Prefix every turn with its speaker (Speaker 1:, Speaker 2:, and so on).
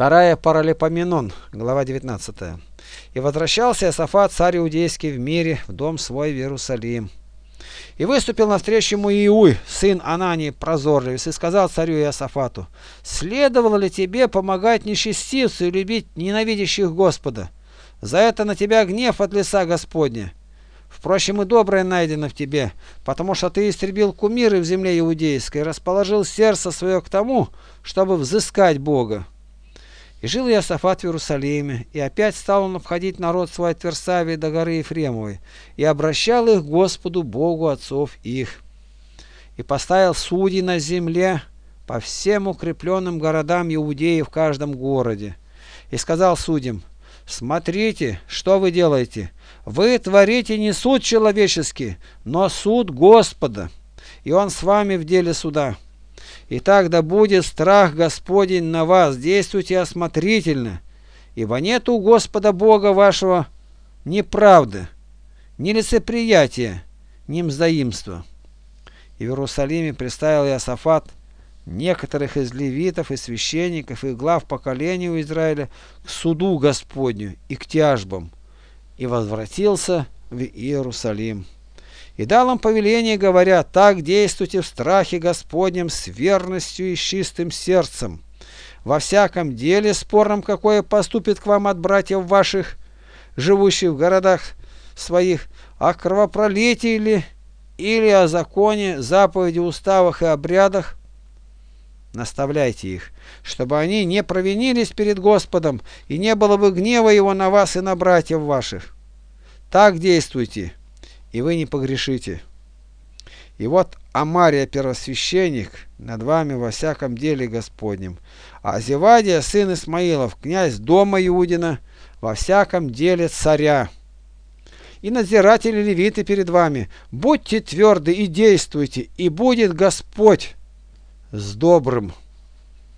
Speaker 1: Вторая Паралипоменон, глава 19. «И возвращался Иосафат, царь иудейский, в мире, в дом свой в Иерусалим. И выступил навстречу ему Иуй, сын Анании, прозорливец, и сказал царю Иосафату: следовало ли тебе помогать нечестивцу и любить ненавидящих Господа? За это на тебя гнев от лица Господня. Впрочем, и доброе найдено в тебе, потому что ты истребил кумиры в земле иудейской, расположил сердце свое к тому, чтобы взыскать Бога. И жил Иосафат в Иерусалиме, и опять стал он обходить народ свой от Версавии до горы Ефремовой, и обращал их к Господу Богу отцов их. И поставил судей на земле по всем укрепленным городам Иудеи в каждом городе. И сказал судьям: смотрите, что вы делаете. Вы творите не суд человеческий, но суд Господа, и Он с вами в деле суда. Итак, да будет страх Господень на вас, действуйте осмотрительно, ибо нет у Господа Бога вашего ни правды, ни лицеприятия, ни мздоимства». И в Иерусалиме представил Иосафат некоторых из левитов и священников и глав поколений у Израиля к суду Господню и к тяжбам, и возвратился в Иерусалим. И дал им повеление, говоря: так действуйте в страхе Господнем с верностью и с чистым сердцем. Во всяком деле спорном, какое поступит к вам от братьев ваших, живущих в городах своих, о кровопролитии или о законе, заповеди, уставах и обрядах, наставляйте их, чтобы они не провинились перед Господом, и не было бы гнева Его на вас и на братьев ваших. Так действуйте, и вы не погрешите. И вот Амария первосвященник над вами во всяком деле Господнем, а Зевадия сын Исмаилов, князь дома Иудина, во всяком деле царя. И надзиратели левиты перед вами. Будьте тверды и действуйте, и будет Господь с добрым